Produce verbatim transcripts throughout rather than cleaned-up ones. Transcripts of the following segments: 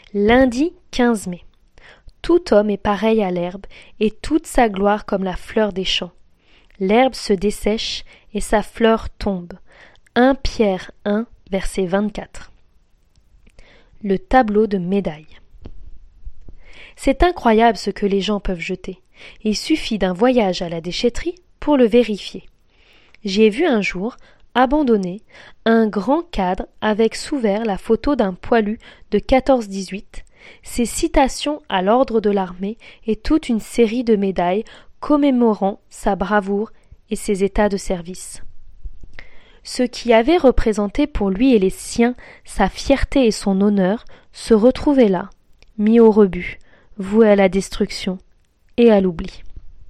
Lundi quinze mai. Tout homme est pareil à l'herbe, et toute sa gloire comme la fleur des champs. L'herbe se dessèche, et sa fleur tombe. un Pierre un, verset vingt-quatre. Le tableau de médailles. C'est incroyable ce que les gens peuvent jeter. Il suffit d'un voyage à la déchetterie pour le vérifier. J'y ai vu un jour, abandonné, un grand cadre avec sous verre la photo d'un poilu de quatorze dix-huit, ses citations à l'ordre de l'armée et toute une série de médailles commémorant sa bravoure et ses états de service. Ce qui avait représenté pour lui et les siens sa fierté et son honneur se retrouvait là, mis au rebut, voué à la destruction et à l'oubli.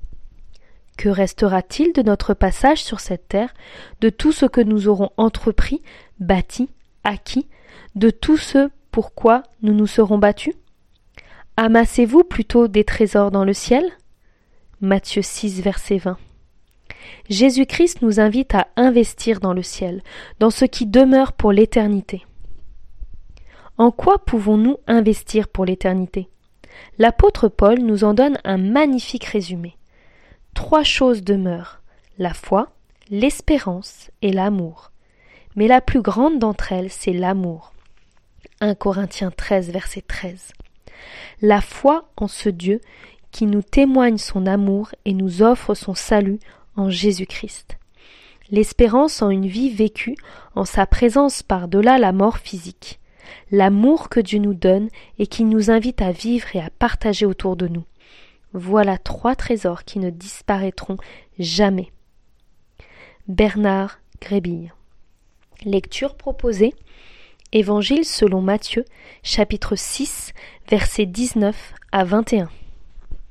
Que restera-t-il de notre passage sur cette terre, de tout ce que nous aurons entrepris, bâti, acquis, de tout ce pour quoi nous nous serons battus? Amassez-vous plutôt des trésors dans le ciel? Matthieu six, verset vingt. Jésus-Christ nous invite à investir dans le ciel, dans ce qui demeure pour l'éternité. En quoi pouvons-nous investir pour l'éternité? L'apôtre Paul nous en donne un magnifique résumé. Trois choses demeurent, la foi, l'espérance et l'amour. Mais la plus grande d'entre elles, c'est l'amour. un Corinthiens treize, verset treize. La foi en ce Dieu qui nous témoigne son amour et nous offre son salut en Jésus-Christ. L'espérance en une vie vécue en sa présence par-delà la mort physique. L'amour que Dieu nous donne et qui nous invite à vivre et à partager autour de nous. Voilà trois trésors qui ne disparaîtront jamais. Bernard Grébille. Lecture proposée. Évangile selon Matthieu, chapitre six, versets dix-neuf à vingt et un.